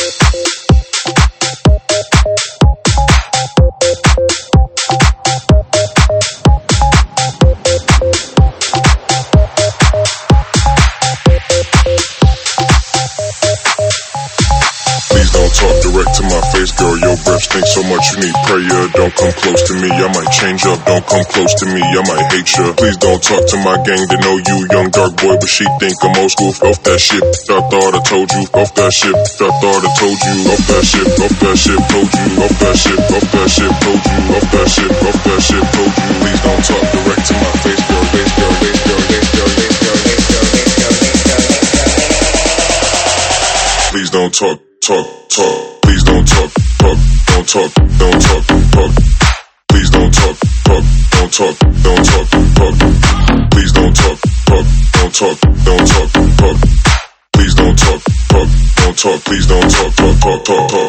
direct to my face, girl, your breath stinks so much you need prayer. Don't come close to me, I might change up. Don't come close to me, I might hate ya. Please don't talk to my gang, they know you young dark boy, but she think I'm old school. Off that shit, I thought I told you. Off that shit, I thought I told you. Off that shit, told you. Off that shit, told you. Off that shit, told you. Please don't talk direct to my face, girl, face, girl, face, girl, face, girl, face, girl, face, girl, face, girl, face, girl, face, girl. Please don't talk. Please don't talk. Don't talk. Please don't talk. Don't talk. Please don't talk. Don't talk. Please don't talk. Don't talk. Please don't talk. Don't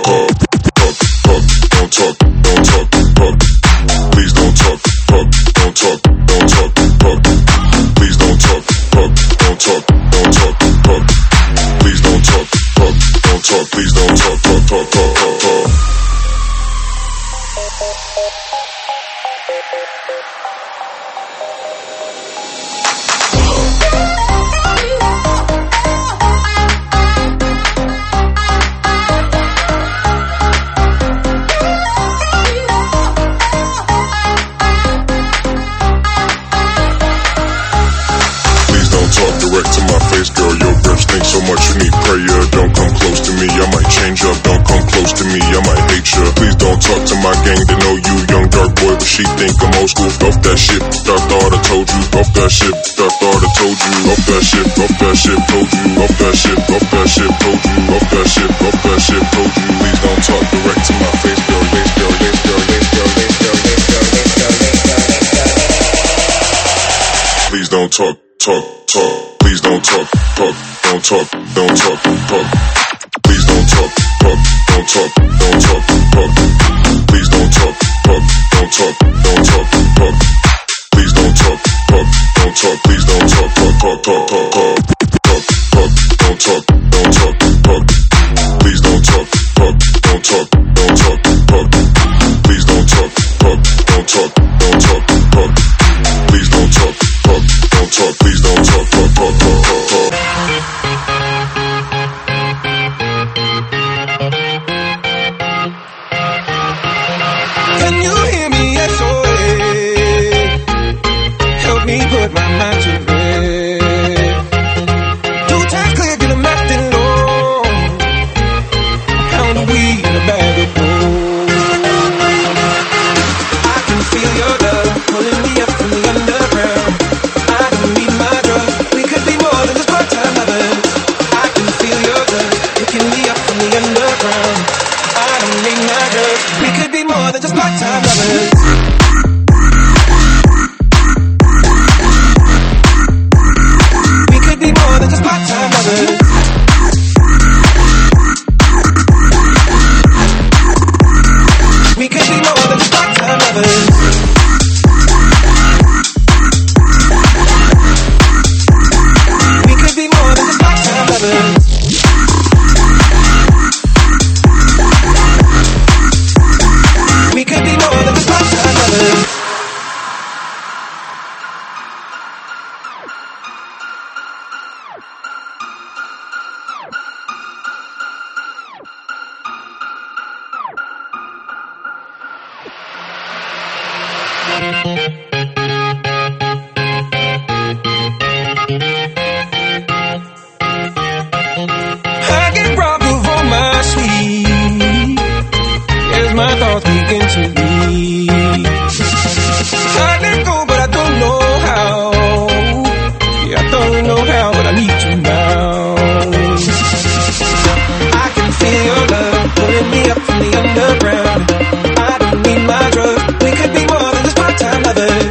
talk. Please don't talk. Don't talk. Please don't talk. Don't talk. Please don't talk. Don't talk, please don't talk. Please don't talk direct to my face, girl, your breath stinks so much you need prayer. Don't come close to me, I might change up. Don't come close to me, I might hate ya. Please don't talk to my gang, they know you young dark boy, but she think I'm old school. Off that shit, I thought I told you. Off that shit, I thought I told you. Off that shit, told you. Off that shit, told you. Off that shit, told you. Please don't talk direct to my face, girl, face, girl, face, girl, face, girl, face, girl, face, girl, face, girl, face, girl, face, girl. Please don't talk. Please don't talk. Don't talk. Please don't talk. Don't talk. Please don't talk. Don't talk. Please don't talk. Don't talk. Please don't talk. Don't talk. Please don't talk. Don't talk. Please don't talk. Don't talk. Please don't talk. Don't talk. Please don't talk. Can you hear me? SOS. Help me put my mind to rest. 2 times clear, get 'em acting low. Pound of weed in a bag of gold. I can feel your love pulling me up from the underground. I don't need my drugs. We could be more than just part-time lovers. I can feel your love picking me up from the underground. I don't need my drugs. We could be more than just part-time lovers. We could be more than just part-time lovers. We could be more than just part-time lovers. We could be more than just part-time lovers. We could be more than just part-time lovers. I get robbed of all my sweet as my thoughts begin to leave. I let go, but I don't know how. Yeah, I don't know how, but I need you now. I can feel your love pulling me up from the underground. I don't need my drugs. We could be more than just part-time lovers.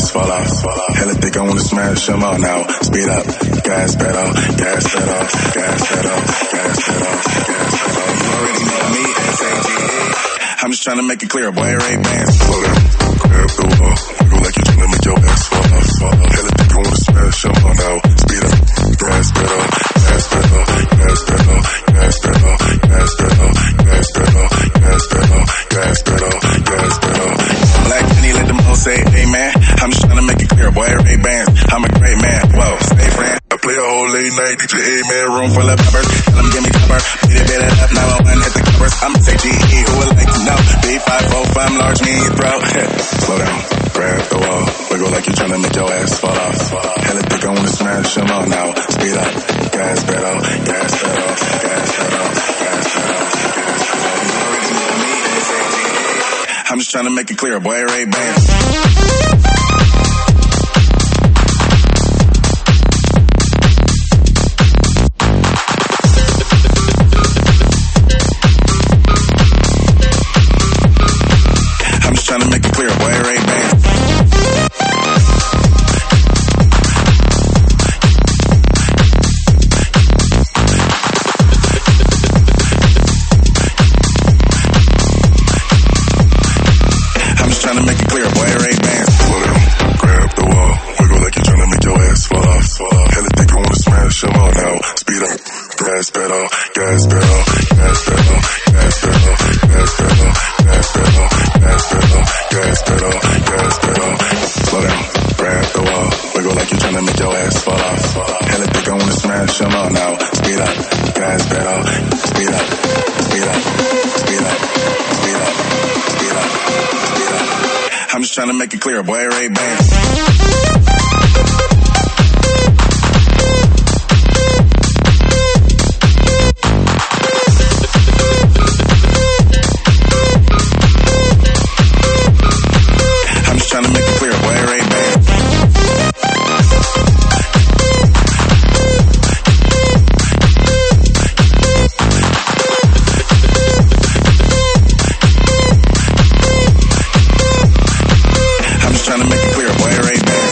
ass fall off. Hella thick, I wanna smash them all now. Speed up, gas pedal, gas pedal, gas pedal, gas pedal, gas pedal. You already know me, S-A-G-A. I'm just trying to make it clear, boy, Ray-Bans. Slow down, grab the wall. Wiggle like you're trying to make your ass fall off. Hella thick, I wanna smash them all now. Speed up, gas pedal, gas pedal, gas pedal, gas pedal, gas pedal, gas pedal, gas pedal, gas pedal, gas pedal. Black Penny, let them hoes say amen. I'm just trying to make it clear, boy, Ray-Bans. I'm a great man, whoa, stay friend. I play a whole late night, DJ amen, room full of poppers. Tell them give me copper, beat it up, 911 hit the covers. I'm a G-E, who would like to know? B545, large me in your throat. Slow down, grab the wall, wiggle like you're trying to make your ass fall off. Hella thick, I wanna smash them all now. Speed up, gas pedal, gas pedal, gas pedal, gas pedal, gas pedal. You already know me, S-A-G-A. I'm just trying to make it clear, boy, Ray-Bans. Trying to make it clear, boy, Ray-Bans. I'm just trying to make it clear, boy, Ray-Bans. Slow down, grab the wall, wiggle like you're trying to make your ass fall off. Hella thick, I wanna smash them all now. Speed up, gas pedal, gas pedal, gas pedal, gas pedal, gas pedal, gas pedal, gas pedal, gas pedal, gas pedal. Slow down, grab the wall, wiggle like you're trying to make your ass fall off. Hella thick, I wanna smash them all now. Speed up, gas pedal, speed up, speed up, speed up, speed up, speed up, speed up. I'm just trying to make it clear, boy, Ray-Bans. Trying to make it clear, boy, Ray-Bans. I'm just trying to make it clear, boy, Ray-Bans.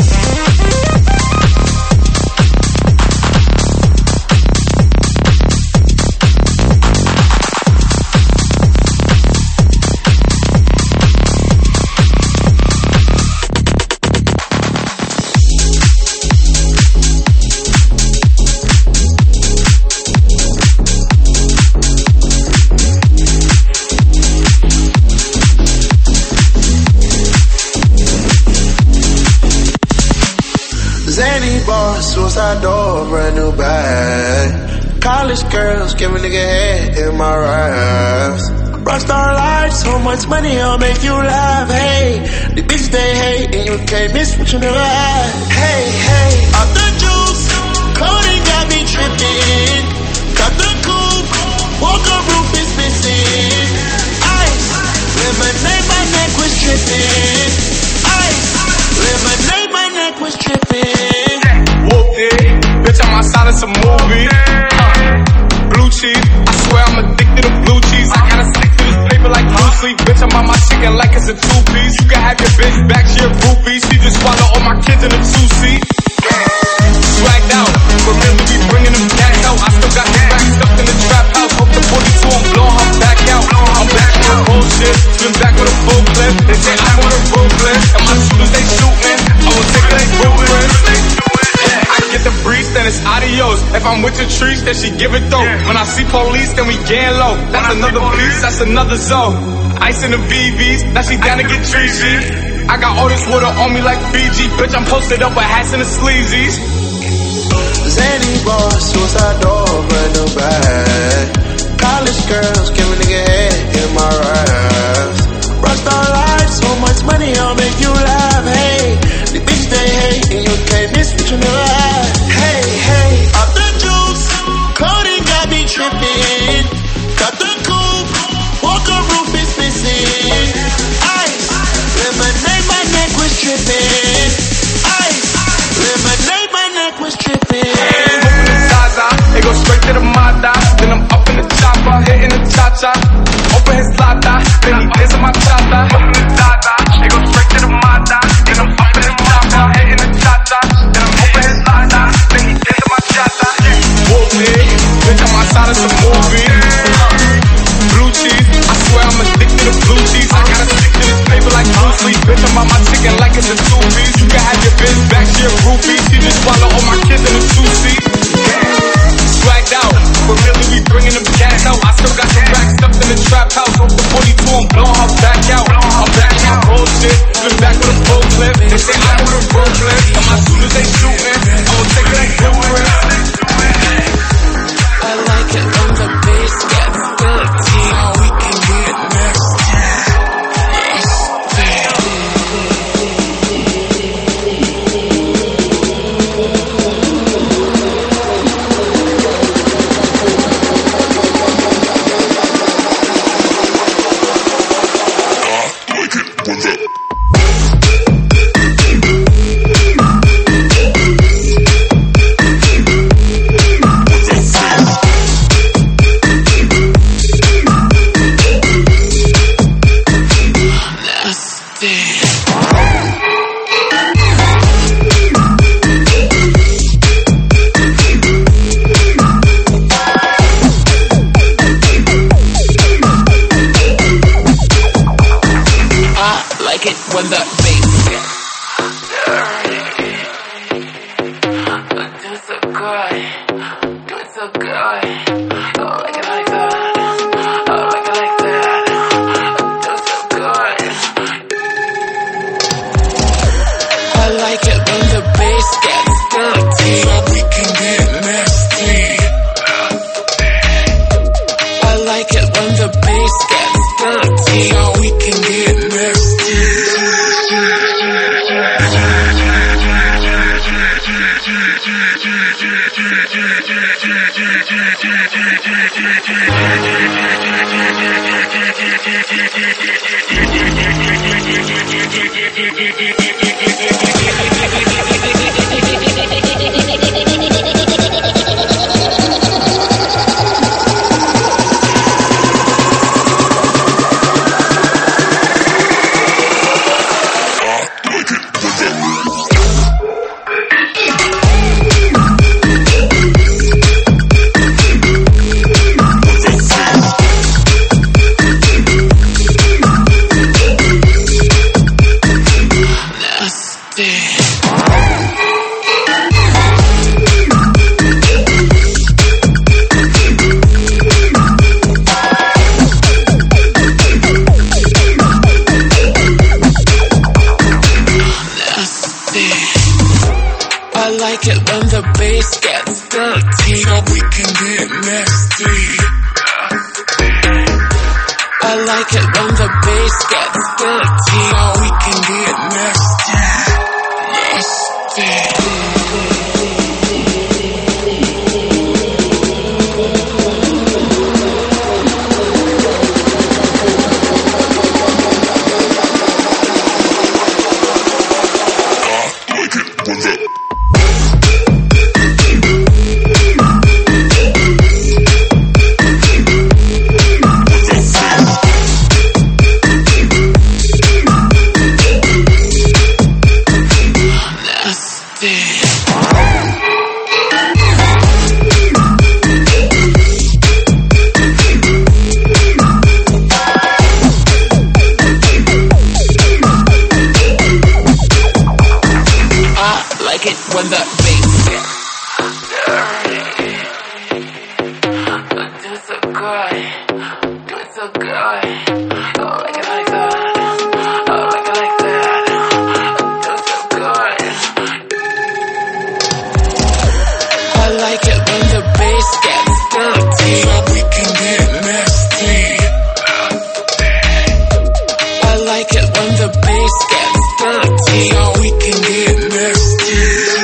Suicide door, brand new bag. College girls give a nigga head in my raps. Rockstar life, so much money, I'll make you laugh. Hey, the bitches they hate, and you can't miss what you never had. Hey, hey, off the juice, coding got me tripping. Got the coupe, walker roof is missing. Ice, lemonade, my neck was tripping. Ice, lemonade, my neck was tripping. Whooped it, bitch, I'm outside of some movie. Blue cheese, I swear I'm addicted to blue cheese. I gotta stick to this paper like blue sleep. Bitch, I'm on my chicken like it's a two-piece. You can have your bitch back, she a groupie. She just swallow all my kids in a two-seat. Swagged out, remember we bringing them gas out. I still got the back stuffed in the trap house. Hope the 42, I'm blowing her back out. I'm back with the bullshit, swim back with a full clip. They say I want a road clip, and my shooters they shooting. I will take they footprints. I get the breeze, then it's adios. If I'm with the trees, then she give it though. When I see police, then we getting low. That's another piece, that's another zone. Ice in the VVs, now she down to get treachy. I got all this water on me like Fiji. Bitch, I'm posted up with hats and the sleazies. Zany boss, suicide door, brand new bag. College girls give a nigga head in my raps. Rockstar life, so much money, I'll make you laugh. Hey, the bitch they hate, and you can't miss what you never had. Hey, hey, off the juice, coding got me tripping. Got the coupe, walker roof is missing. Ice, lemonade, my neck was tripping. Ice, lemonade, my neck was tripping. Open the Zaza, they go straight to the Mata. Then I'm up in the chopper, hitting the cha-cha. Open his lata, then he is in my chata. Open the Zaza, they go straight to the Mata. Then I'm up in the chopper. like it when the bass gets dirty. Do it so good, do it so good. I like it like that, I like it like that. Do it so good. I like it when the bass gets dirty, so we can get nasty. I like it when the bass gets dirty, so we can get nasty. I like it when the bass gets dirty, so we can get nasty. I like it when the bass gets dirty, so we can get nasty. When the bass gets dirty, do it so good, do it so good. I like it like that, I like it like that. Do it so good. I like it when the bass gets dirty, so we can get nasty. I like it when the bass gets dirty, so we can get nasty.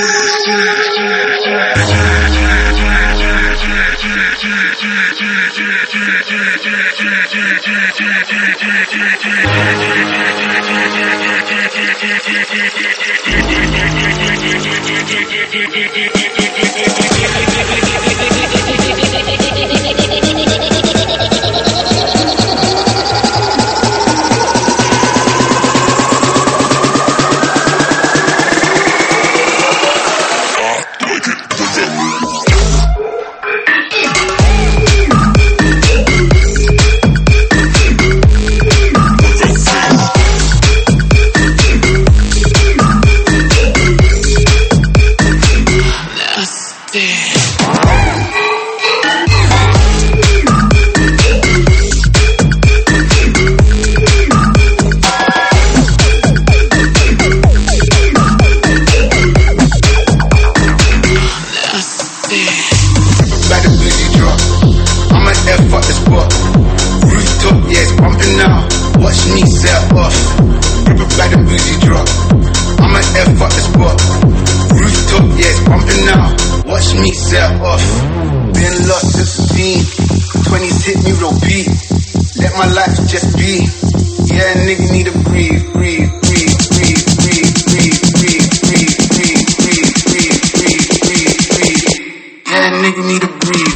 Watch me set off. People like the boozy drop. I'm an F up the spot. Rooftop, yeah, it's pumping now. Watch me set off. Been lost since 15. 20s hit me real beat. Let my life just be. Yeah, nigga need to breathe, breathe, breathe, breathe, breathe, breathe, breathe, breathe, breathe, breathe, breathe, breathe, breathe, breathe. Yeah, nigga need to breathe.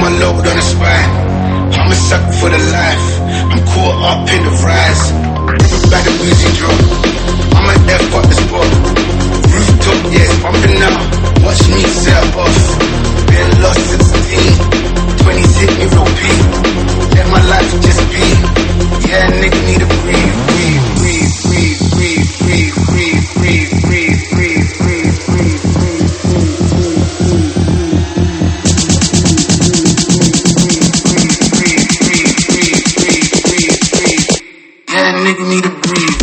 my load on the spine. I'm a sucker for the life. I'm caught up in the rise. Back the Weezy drum. I'm an F up the spot. Rooftop, yeah, bumping out. Watch me set off. Been lost since a teen. 20s hit me real peak. Let my life just be. Yeah, nigga need to breathe, breathe, breathe, breathe, breathe, breathe, breathe, breathe, breathe, breathe, breathe, breathe, breathe. Yeah, nigga need to breathe.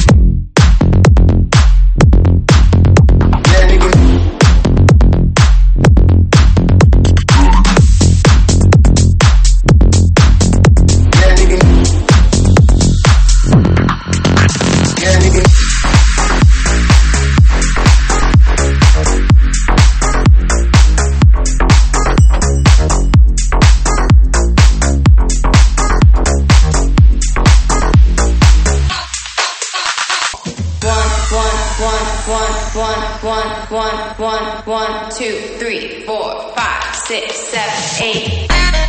One, two, three, 4, 5, 6, 7, 8.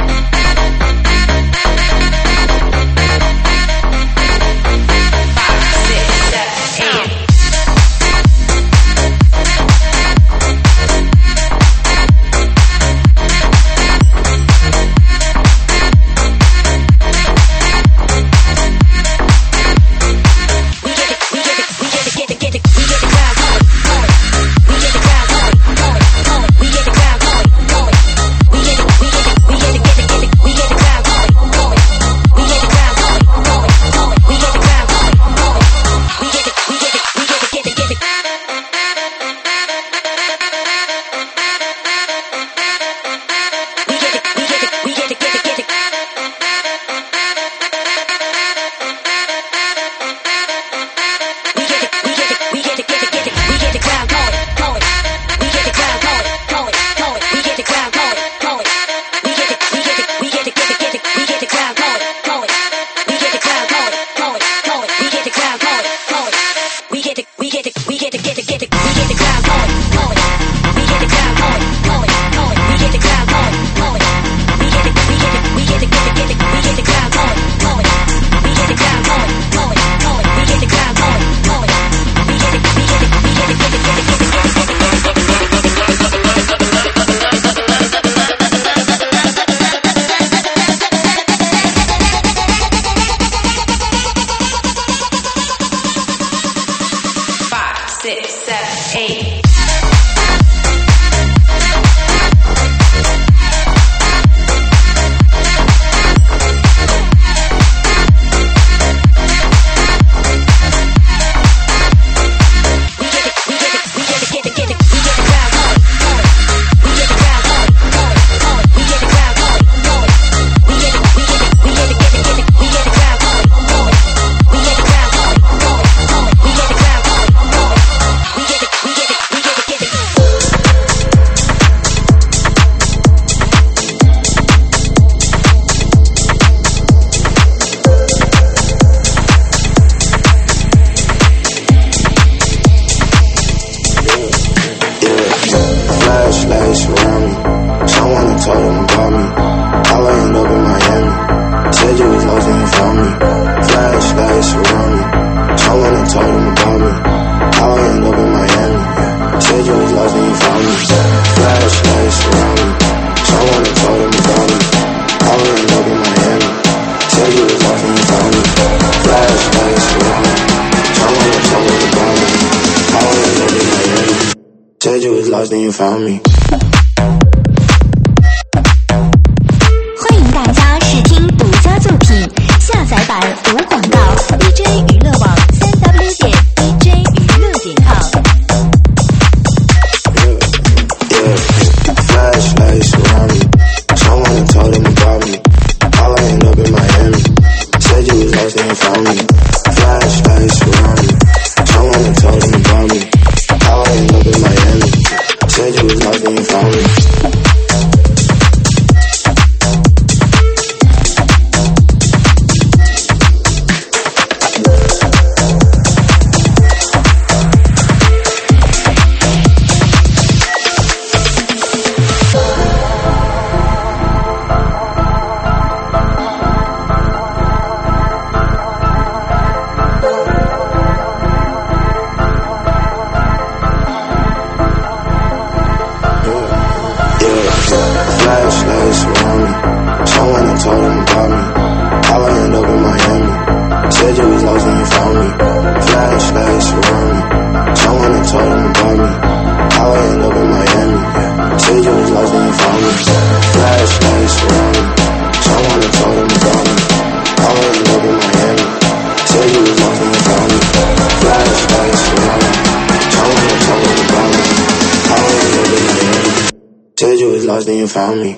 Found me. 欢迎大家试听独家作品，下载版无广告 DJ 娱乐网3w.dj娱乐.com。 Flashlights around me. Someone told them about me. How I end up in Miami. Said you was lost and you found me. Flashlights around me. Someone told them about me. How I end up in Miami. Said you was lost and you found me. lost, then you found me.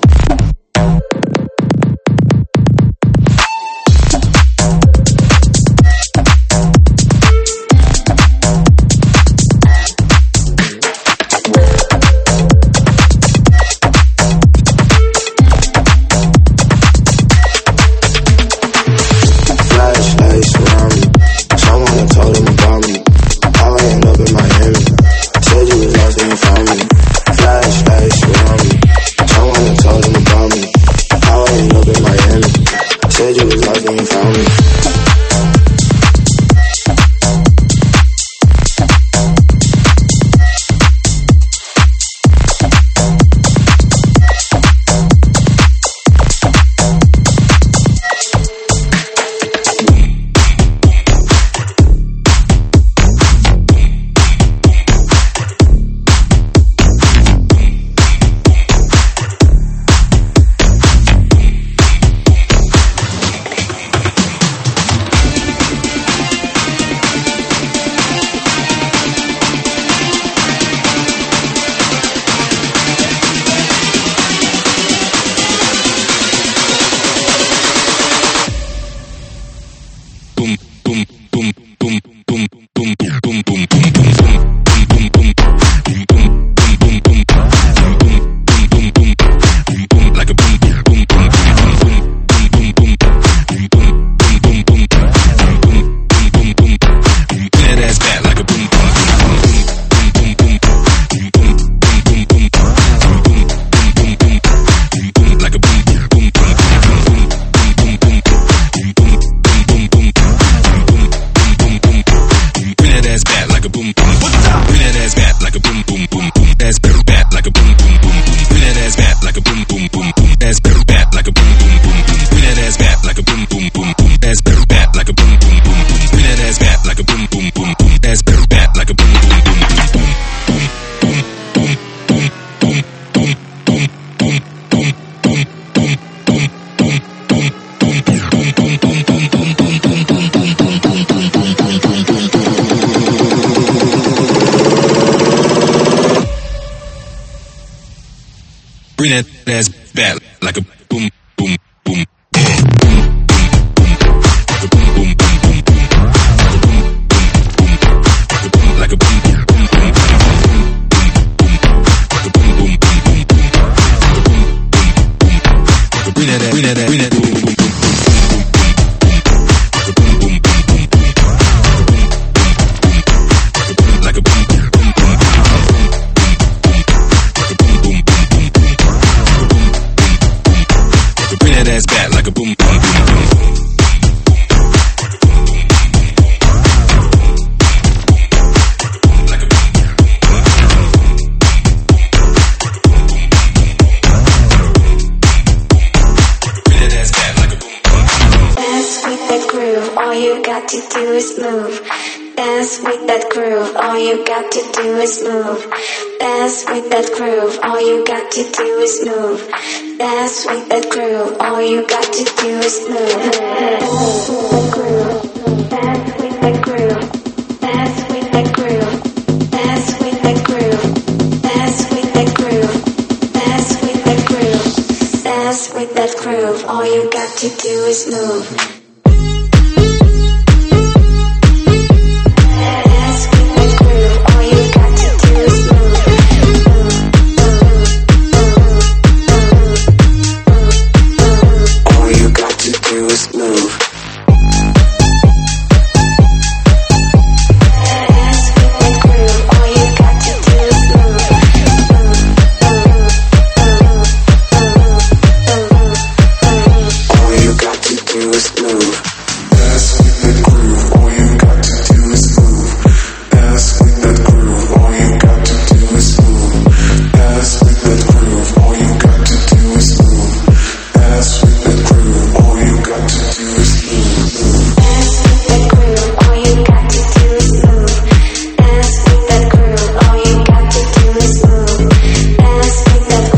Bring that ass back like a boom, boom, boom. Like a boom, boom, boom, boom. Bring that, bring that, bring that, boom, boom, boom. Like a boom, boom, boom, boom. Bring that ass back like a boom, boom, boom, boom. Like a boom, boom, boom. Bring that ass back like a boom, boom, boom. Dance with that groove, all you got to do is move. Dance with that groove, all you got to do is move. Dance with that groove, all you got to do is move. Dance with that groove, all you got to do is move. Dance with that groove, dance with that groove, dance with that groove, dance with that groove, dance with that groove, dance with that groove, dance with that groove, all you got to do is move.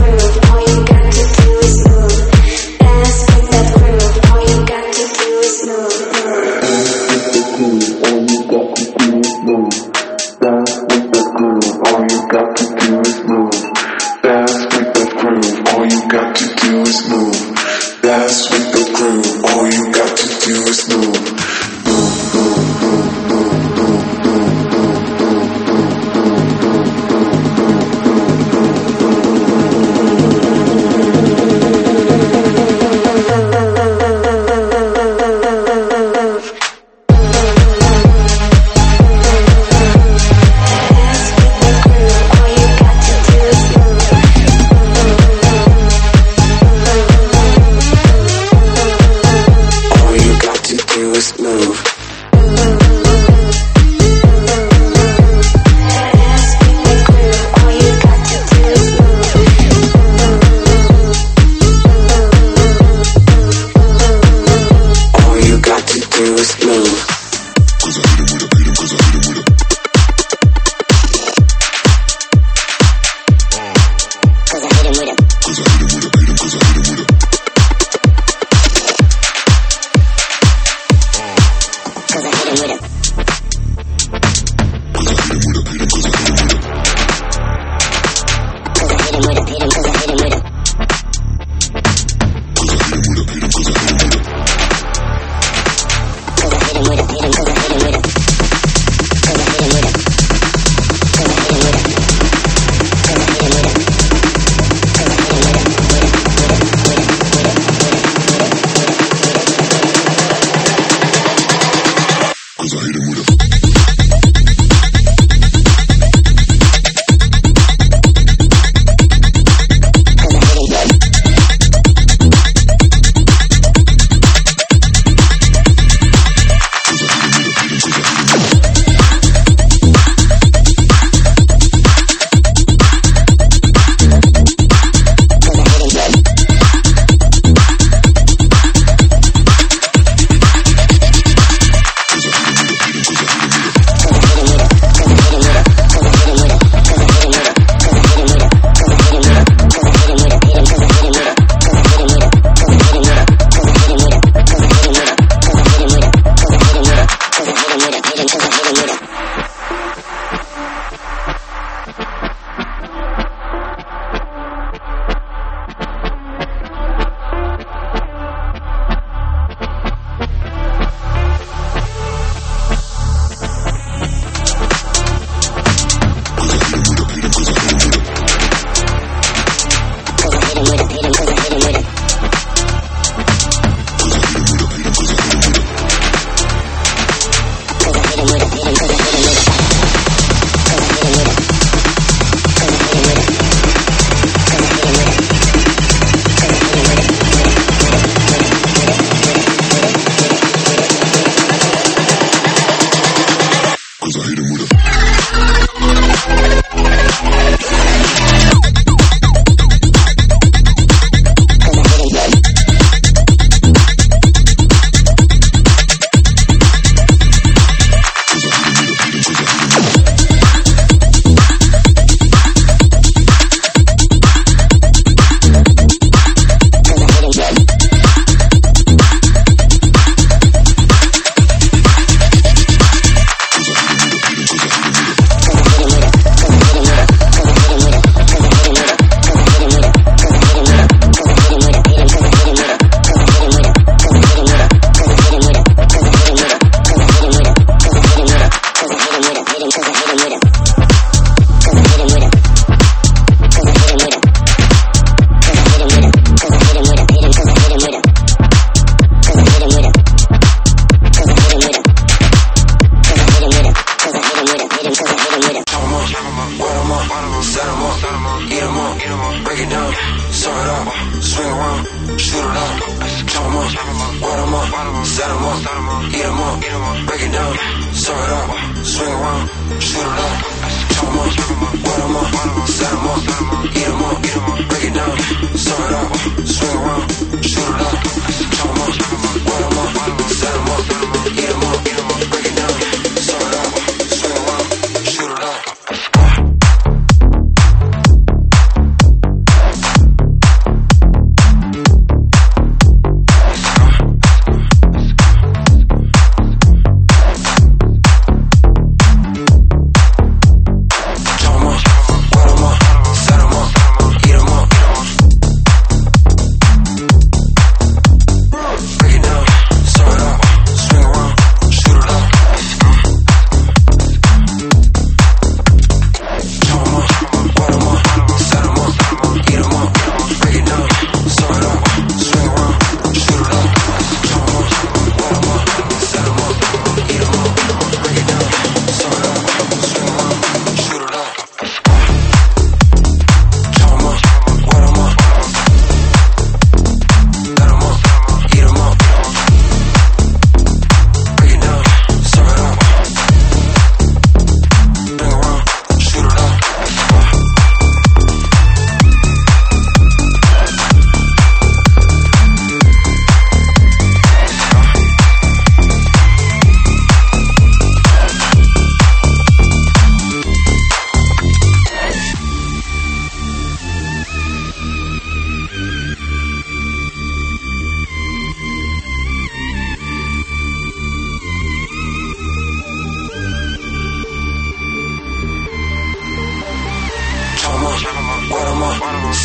Smooth.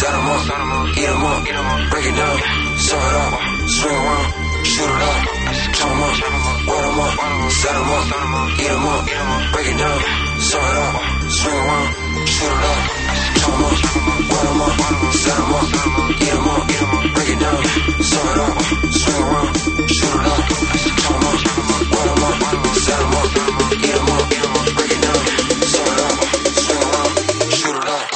set 'em up, eat 'em up, break it down, sew it up, swing around, shoot it up, chop 'em up, wet 'em up, set 'em up, eat 'em up, break it down, sew it up, swing around, shoot it up, chop 'em up, wet 'em up, set 'em up, eat 'em up, break it down, sew it up, swing around, shoot it up, chop 'em up, wet 'em up, set 'em up, eat 'em up, break it down, sew it up, swing around, shoot it up.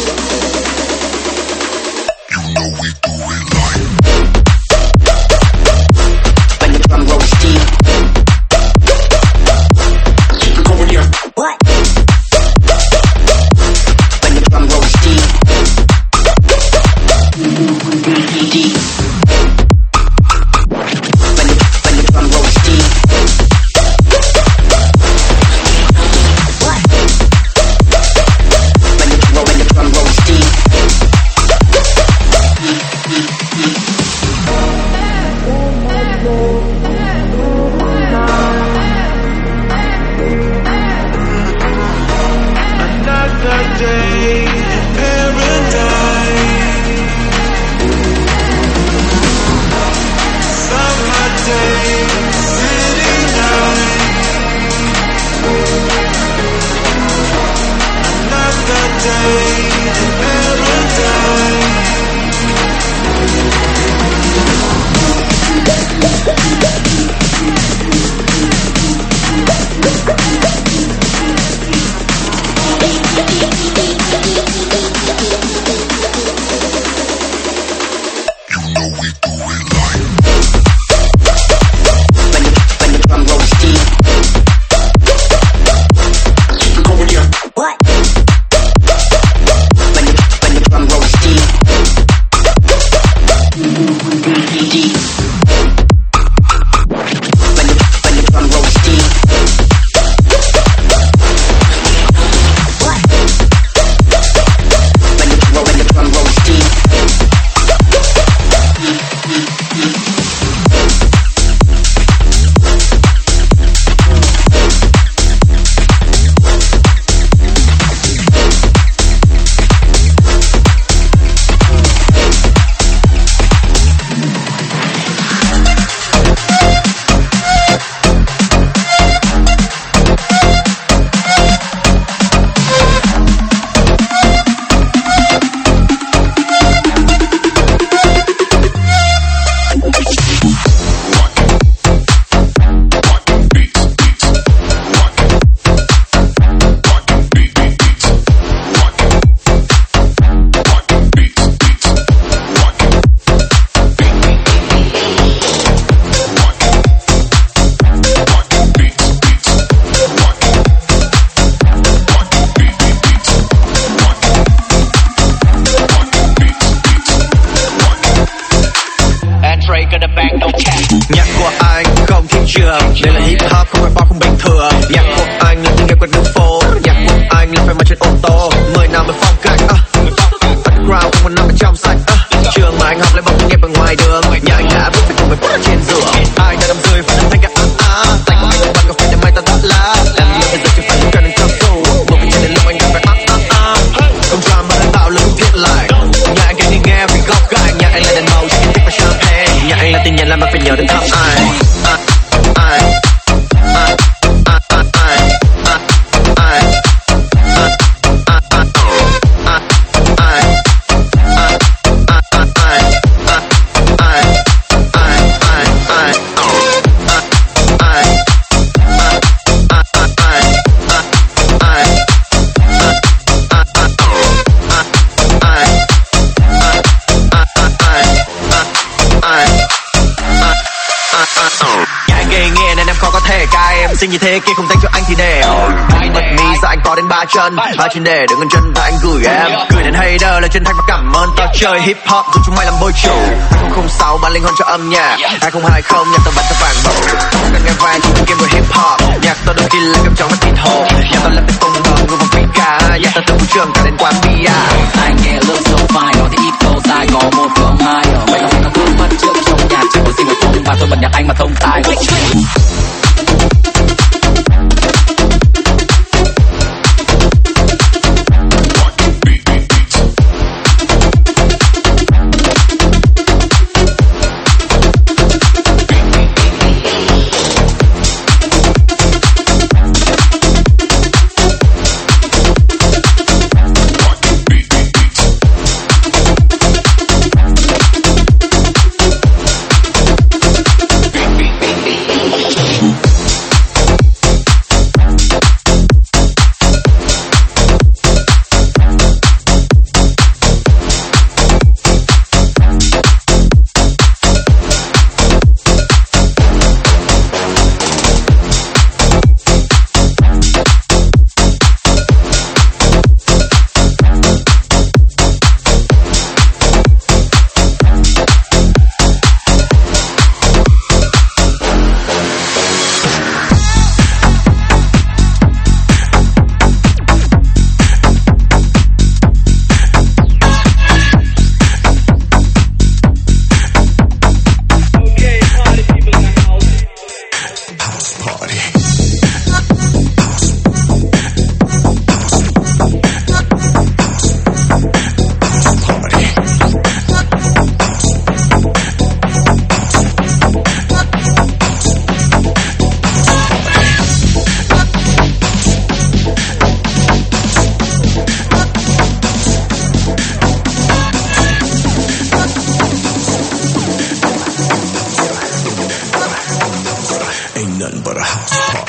You know we do it like Nhạc của anh không thị trường, đây là hip hop không phải pop không bình thường. Nhạc của anh là tiếng nghe qua đường phố, nhạc của anh là phải mang trên ô tô. 10 năm với phong cách underground không một năm bên trong sạch. Trường mà anh học lại bằng tiếng nghe bên ngoài đường. Nhà anh đã bước cùng với phút trên giường. Ai đã đâm rơi phải đâm thanh cả tay của anh không bắn có phải để mai ta đắt lá. Làm gì bây giờ chỉ phải cần trong tủ. Một cái chân đến lúc anh gặp phải không cho mà anh tạo lực không thiết lại. Nhà anh kể đi nghe vì góc cạnh. Nhà anh là đèn màu chỉ thích và champagne. Nhà anh là tình nhân làm mà phải nhớ đến thăm ai. Xinh như thế kia không dành cho anh thì đều. Anh bật mí ra anh có đến 3 chân. 3 chân để đừng ngân chân và anh gửi em. Gửi đến hater là chân thành và cảm ơn. Tao chơi hip hop giúp chúng mày làm bôi chủ. 2006 bán linh hồn cho âm nhạc. 2020 nhạc tao bắn cho vàng bầu. Không cần nghe vang chỉ game với hip hop. Nhạc tao đôi khi là cầm trong mắt thịt hồ. Nhạc tao là cái tung bờ người vòng quỷ ca. Nhạc tao từ vũ trường cả đến quán bia. Anh nghe look so fine, có thể ít câu dài có một phương hai. Vậy là nó cứ mất trước trong nhạc chỉ có sinh vật tung và tôi bật nhạc anh mà thông tai. nothing but a house party.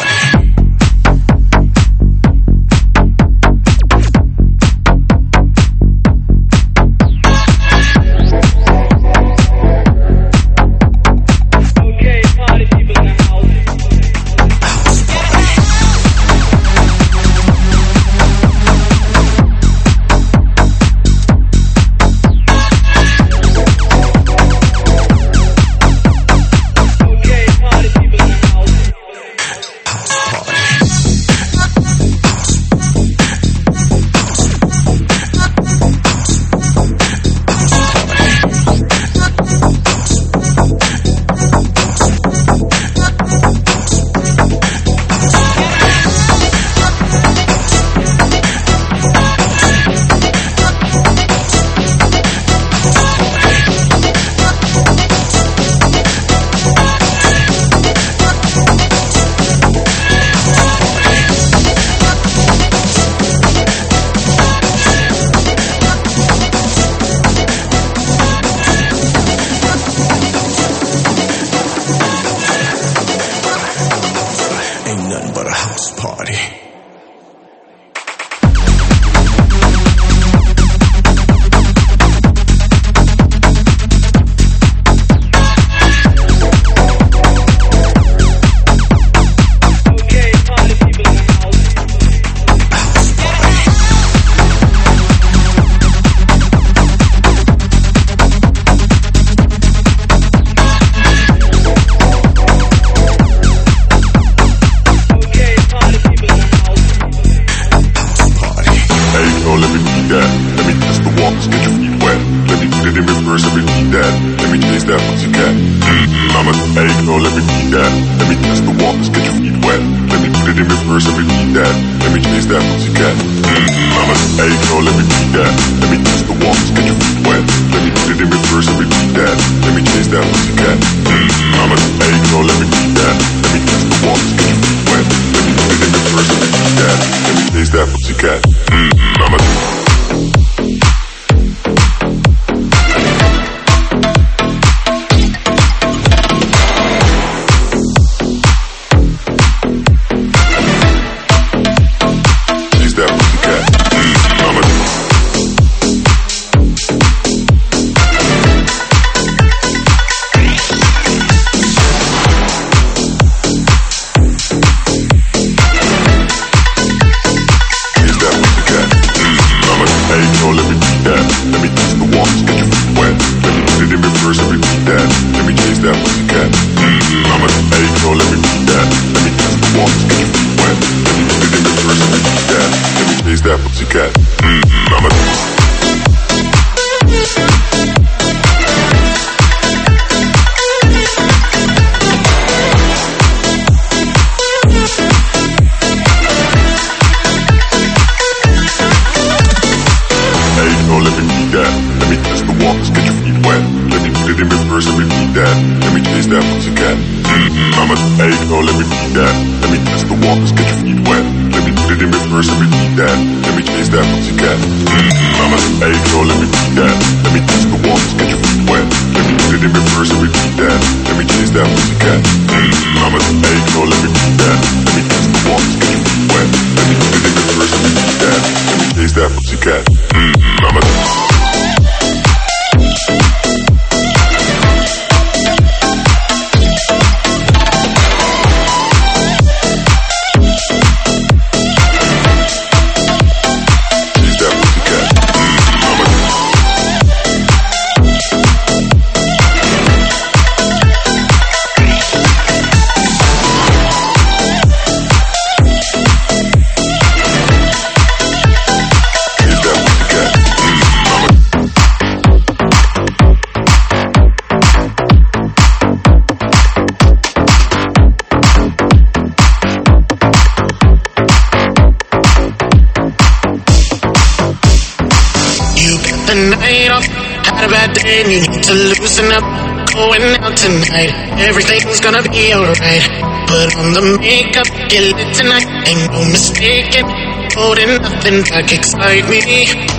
And you need to loosen up, going out tonight. Everything's gonna be alright. Put on the makeup, get lit tonight. Ain't no mistaking, holding nothing back, excite me.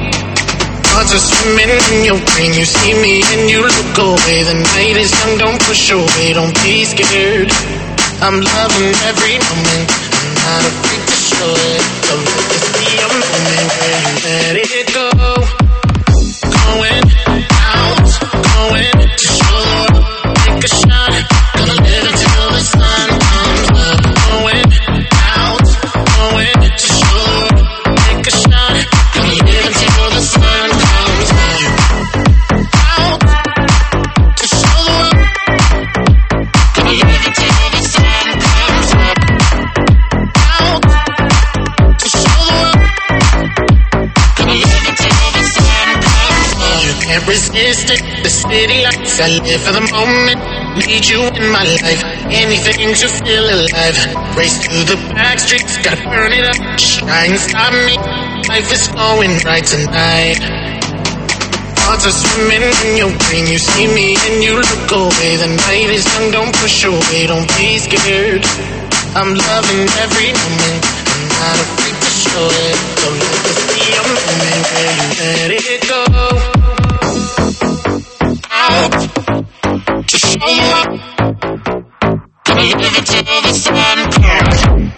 Thoughts are swimming in your brain. You see me and you look away. The night is young, don't push away, don't be scared. I'm loving every moment. I'm not afraid to show it. Don't let this be a moment where you let it go. Going out, going to shore. Take a shot, gonna live until the sun comes up. Going out, going to shore. Take a shot, gonna live until the sun comes up. Out to show the world. Gonna live until the sun comes up. Out to show the world. Gonna live until the sun comes up. You can't resist it. The city lights, I live for the moment. Need you in my life. Anything to feel alive. Race through the back streets, gotta burn it up. Shine, stop me. Life is going right tonight. Thoughts are swimming in your brain. You see me and you look away. The night is young, don't push away. Don't be scared. I'm loving every moment. I'm not afraid to show it. Don't let this be a moment where you let it go. Out to show you up. Gonna live until the sun comes.